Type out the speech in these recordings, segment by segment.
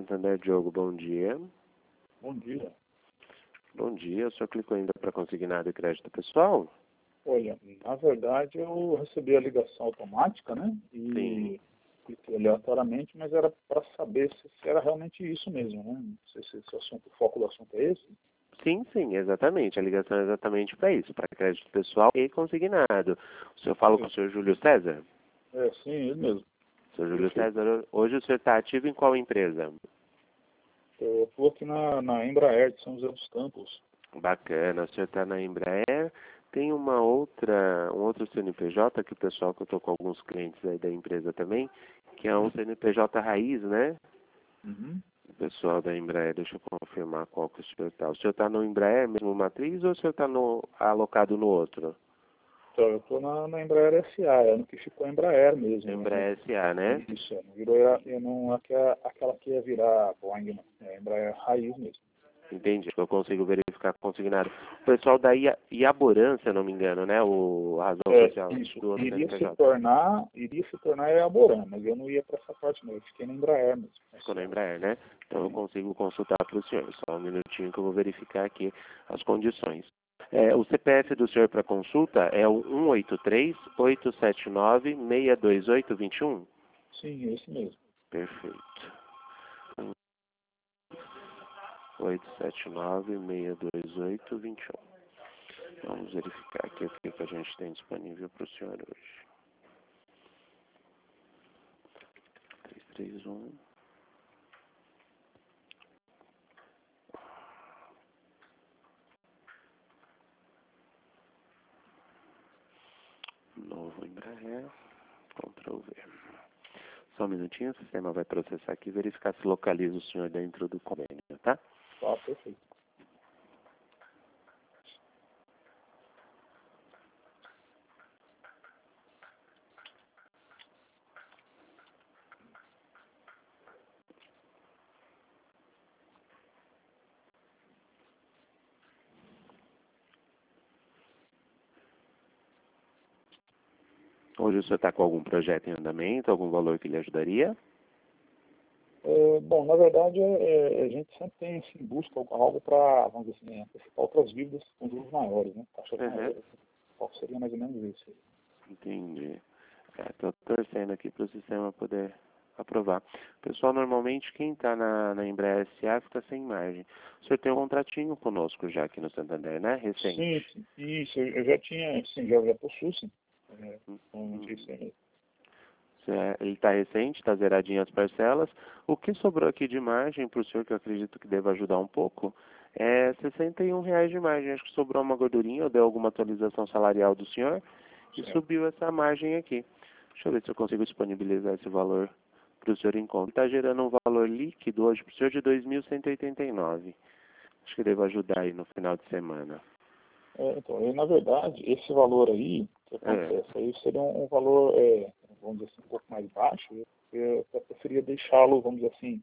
Santander, Diogo, bom dia. Bom dia. Bom dia, o senhor clicou ainda para consignado e crédito pessoal? Olha, na verdade eu recebi a ligação automática, né? Sim. E cliquei aleatoriamente, mas era para saber se era realmente isso mesmo, né? Não sei se o foco do assunto é esse. Sim, exatamente. A ligação é exatamente para isso, para crédito pessoal e consignado. O senhor fala com o senhor Júlio César? É, sim, ele mesmo. Senhor Júlio Perfeito. César, hoje o senhor está ativo em qual empresa? Eu estou aqui na Embraer de São José dos Campos. Bacana, o senhor está na Embraer. Tem um outro CNPJ que o pessoal que eu estou com alguns clientes aí da empresa também, que é um CNPJ raiz, né? Uhum. O pessoal da Embraer, deixa eu confirmar qual que o senhor está. O senhor está no Embraer mesmo matriz ou o senhor está alocado no outro? Então, eu estou na Embraer SA, é no que ficou a Embraer mesmo, né? Embraer SA, né? Isso, não virou, não, aquela que ia virar Boeing, não. É a Embraer raiz mesmo. Entendi, eu consigo verificar consignado. O pessoal da Iaborã, se eu não me engano, né? O razão social Isso. do outro Iria CNPJ. se tornar a Iaborã, mas eu não ia para essa parte não, eu fiquei na Embraer mesmo. Ficou na Embraer, né? Então eu consigo consultar para o senhor. Só um minutinho que eu vou verificar aqui as condições. O CPF do senhor para consulta é o 183-879-62821? Sim, é esse mesmo. Perfeito. 879-62821. Vamos verificar aqui o que a gente tem disponível para o senhor hoje. 331. Novo Embraer. Ctrl V. Só um minutinho, o sistema vai processar aqui e verificar se localiza o senhor dentro do convênio, tá? Tá, perfeito. Hoje o senhor está com algum projeto em andamento, algum valor que lhe ajudaria? Bom, na verdade, a gente sempre tem assim, busca algo para, vamos dizer assim, antecipar outras dívidas com juros maiores, né? Taxas maiores. Qual seria mais ou menos isso? Entendi. Estou torcendo aqui para o sistema poder aprovar. Pessoal, normalmente quem está na Embraer SA fica sem margem. O senhor tem um contratinho conosco já aqui no Santander, né? Recente. Sim, isso, eu já tinha, sim, já possuo, sim. Normalmente isso aí mesmo. Ele está recente, está zeradinho as parcelas. O que sobrou aqui de margem para o senhor, que eu acredito que deva ajudar um pouco, é R$ 61 de margem. Acho que sobrou uma gordurinha, ou deu alguma atualização salarial do senhor e Certo. subiu essa margem aqui. Deixa eu ver se eu consigo disponibilizar esse valor para o senhor em conta. Está gerando um valor líquido hoje para o senhor de 2.189. Acho que deve ajudar aí no final de semana. Então, na verdade, esse valor aí, o que acontece? Aí seria um valor, vamos dizer assim, um pouco mais baixo. Eu até preferia deixá-lo, vamos dizer assim,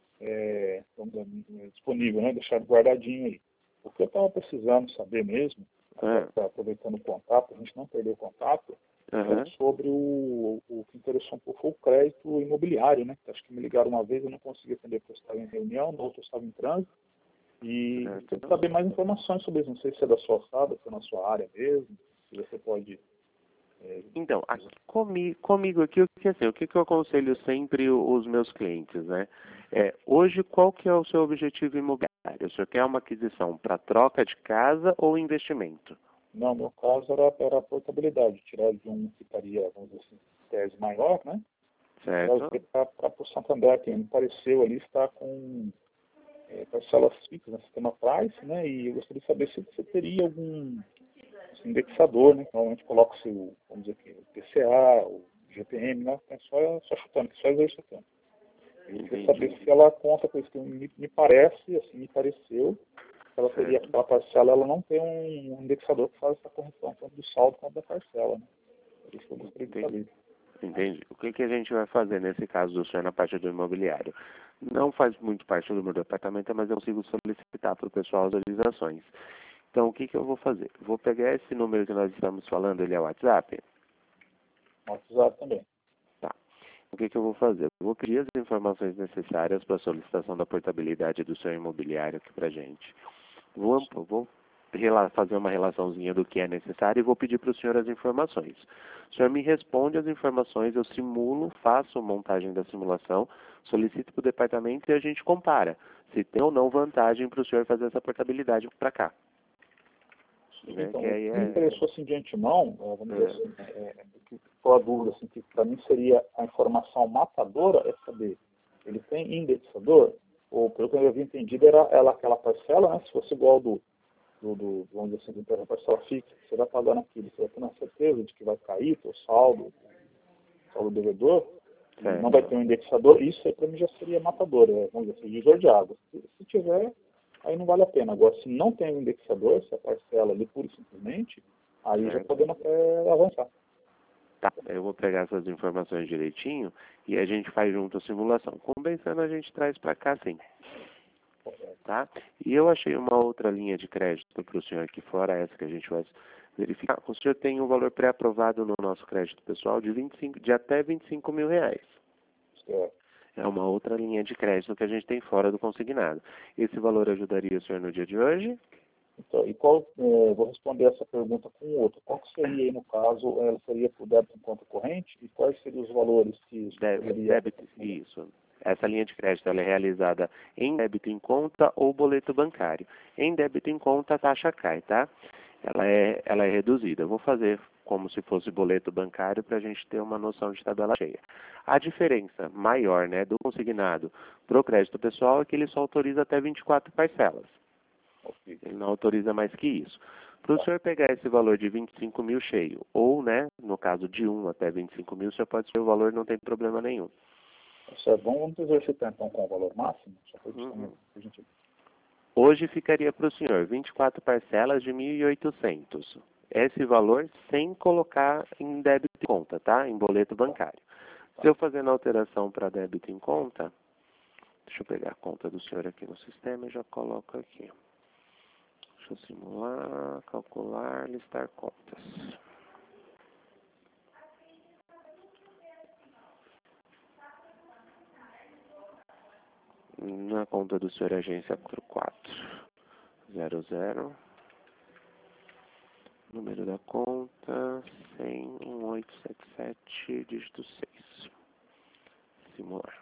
disponível, né? Deixar guardadinho aí. O que eu estava precisando saber mesmo, até aproveitando o contato, a gente não perdeu o contato, sobre o que interessou um pouco foi o crédito imobiliário, né? Acho que me ligaram uma vez, eu não consegui atender porque eu estava em reunião, na outra eu estava em trânsito. E quero saber mais informações sobre isso. Não sei se é da sua alçada, se é na sua área mesmo, se você pode... Então, comigo aqui, o que eu aconselho sempre os meus clientes, né? Hoje, qual que é o seu objetivo imobiliário? O senhor quer uma aquisição para troca de casa ou investimento? Não, meu caso era a portabilidade, tirar de um que estaria, vamos dizer assim, tese maior, né? Certo. Para o Santander, que me pareceu ali estar com parcelas fixas, né? Sistema Price, né? E eu gostaria de saber se você teria algum indexador, né? Normalmente coloca o, vamos dizer aqui, o PCA, o GPM, né? É só chutando, só exercitando. Eu queria saber se ela conta com isso, que me parece, assim, me pareceu, que ela teria aquela parcela, ela não tem um indexador que faz essa correção, tanto do saldo quanto da parcela, né? É isso que eu gostaria de saber. Entendi. O que a gente vai fazer nesse caso do senhor na parte do imobiliário? Não faz muito parte do meu departamento, mas eu consigo solicitar para o pessoal as atualizações. Então, o que eu vou fazer? Vou pegar esse número que nós estamos falando, ele é o WhatsApp? WhatsApp também. Tá. o que eu vou fazer? Eu vou pedir as informações necessárias para a solicitação da portabilidade do seu imobiliário aqui para a gente. Vou fazer uma relaçãozinha do que é necessário e vou pedir para o senhor as informações. O senhor me responde as informações, eu simulo, faço a montagem da simulação, solicito para o departamento e a gente compara se tem ou não vantagem para o senhor fazer essa portabilidade para cá. Então, me interessou assim de antemão, vamos dizer assim, que ficou a dúvida, assim, que para mim seria a informação matadora é saber, ele tem indexador, ou pelo que eu havia entendido, era aquela parcela, né, se fosse igual vamos dizer assim, da parcela fixa, você vai pagando aquilo, você vai ter uma certeza de que vai cair o saldo devedor, não vai ter um indexador, isso aí para mim já seria matador, vamos dizer assim, divisor de água. Se tiver, aí não vale a pena. Agora, se não tem um indexador, se a parcela ali pura e simplesmente, aí já podemos até avançar. Tá, eu vou pegar essas informações direitinho e a gente faz junto a simulação. Compensando, a gente traz para cá, sim. Tá? E eu achei uma outra linha de crédito para o senhor aqui fora, essa que a gente vai verificar. O senhor tem um valor pré-aprovado no nosso crédito pessoal de até 25 mil reais. É uma outra linha de crédito que a gente tem fora do consignado. Esse valor ajudaria o senhor no dia de hoje? Então, e vou responder essa pergunta com outra. Qual que seria aí, no caso, ela seria por débito em conta corrente? E quais seriam os valores que débito, isso. Essa linha de crédito ela é realizada em débito em conta ou boleto bancário. Em débito em conta, a taxa cai, tá? Ela é reduzida. Eu vou fazer como se fosse boleto bancário para a gente ter uma noção de tabela cheia. A diferença maior, né, do consignado para o crédito pessoal é que ele só autoriza até 24 parcelas. Ele não autoriza mais que isso. Para o senhor pegar esse valor de 25 mil cheio, ou, né, no caso de 1 até 25 mil, o senhor pode ser o valor, não tem problema nenhum. Vamos exercitar então com o valor máximo? Hoje ficaria para o senhor 24 parcelas de 1.800. Esse valor sem colocar em débito em conta, tá? Em boleto bancário. Se eu fazer a alteração para débito em conta, deixa eu pegar a conta do senhor aqui no sistema e já coloco aqui. Deixa eu simular, calcular, listar contas. Na conta do senhor, agência 4400. Número da conta 1001877, dígito 6. Simular.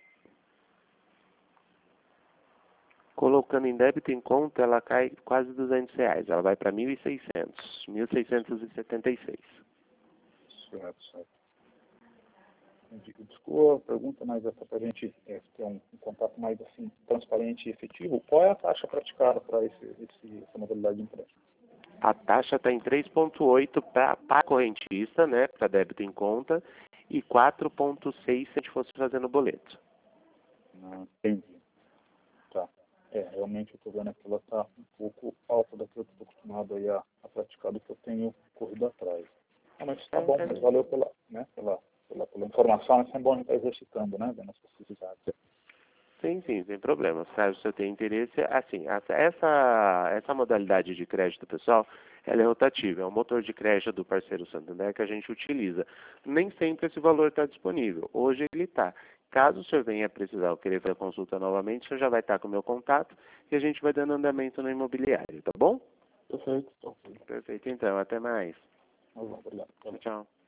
Colocando em débito em conta, ela cai quase R$200. Ela vai para 1.600, 1.676. Certo. Desculpa a pergunta, mas é para a gente ter um contato mais assim, transparente e efetivo. Qual é a taxa praticada para essa modalidade de empréstimo? A taxa está em 3,8 para correntista, né, para débito em conta, e 4,6 se a gente fosse fazer no boleto. Entendi. Tá. Realmente eu estou vendo que ela está um pouco alta da que eu estou acostumado aí a praticar do que eu tenho corrido atrás. Mas está bom, mas valeu pela informação, é sempre bom a gente estar exercitando, né, das nossas necessidades. Sim, sem problema. Caso você tenha interesse, assim, essa modalidade de crédito pessoal, ela é rotativa, é um motor de crédito do parceiro Santander que a gente utiliza. Nem sempre esse valor está disponível. Hoje ele está. Caso o senhor venha precisar ou querer fazer a consulta novamente, o senhor já vai estar com o meu contato e a gente vai dando andamento no imobiliário, tá bom? Perfeito. Perfeito, então. Até mais. Obrigado. Tchau.